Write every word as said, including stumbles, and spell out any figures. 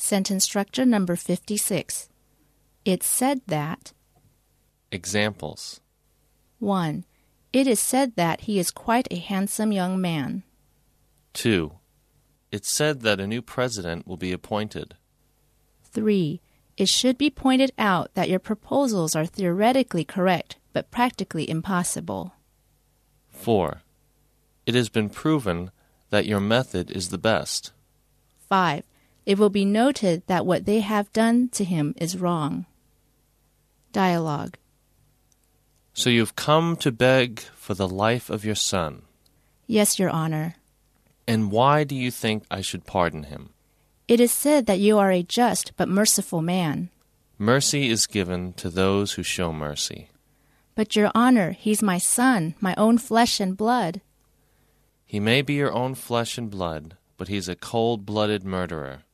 Sentence structure number fifty-six. It's said that. Examples. one. It is said that he is quite a handsome young man. two. It's said that a new president will be appointed. three. It should be pointed out that your proposals are theoretically correct, but practically impossible. four. It has been proven that your method is the best. five. It will be noted that what they have done to him is wrong. Dialogue. So you've come to beg for the life of your son. Yes, Your Honor. And why do you think I should pardon him? It is said that you are a just but merciful man. Mercy is given to those who show mercy. But, Your Honor, he's my son, my own flesh and blood. He may be your own flesh and blood, but he's a cold-blooded murderer.